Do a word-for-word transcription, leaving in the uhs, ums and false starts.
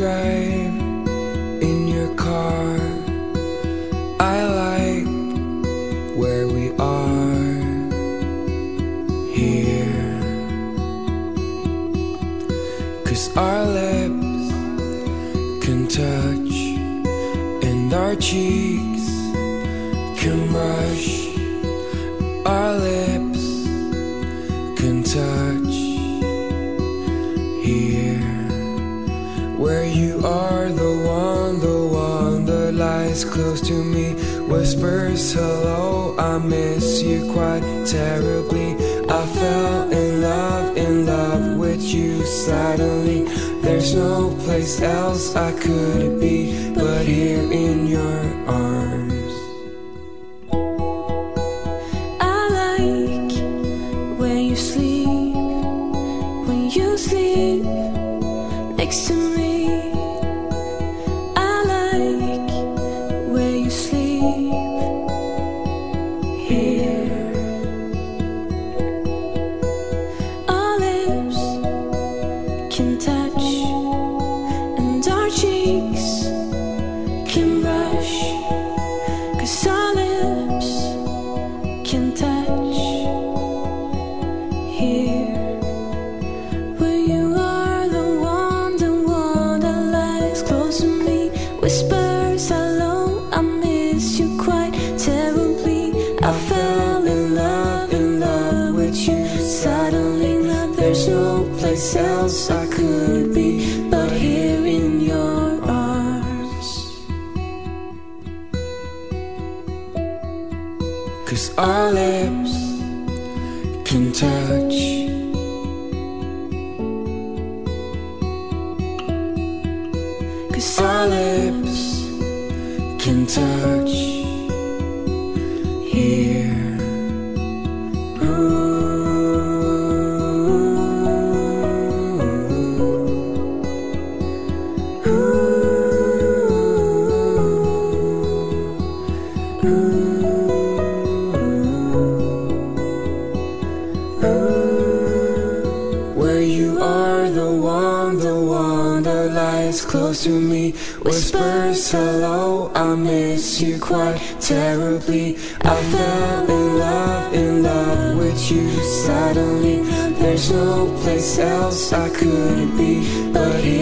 drive in your car. I like where we are here, 'cause our lips can touch and our cheeks can brush. Our lips can touch here, where you are the one, the one that lies close to me, whispers hello, I miss you quite terribly. I fell in love, in love with you suddenly. There's no place else I could be but here in your arms. I like when you sleep, when you sleep next to me. I like where you sleep here. Our lips can touch and our cheeks can brush, 'cause our lips can touch here, where you are the one, the one that lies close to me, whispers hello, I miss you quite terribly. I fell in love, in love with you suddenly. There's no place else I could be but here in your arms. 'Cause our lips can touch, 'cause our lips can touch here. Where you are the one, the one that lies close to me, whispers hello, I miss you quite terribly. I fell in love, in love with you suddenly. There's no place else I could be but here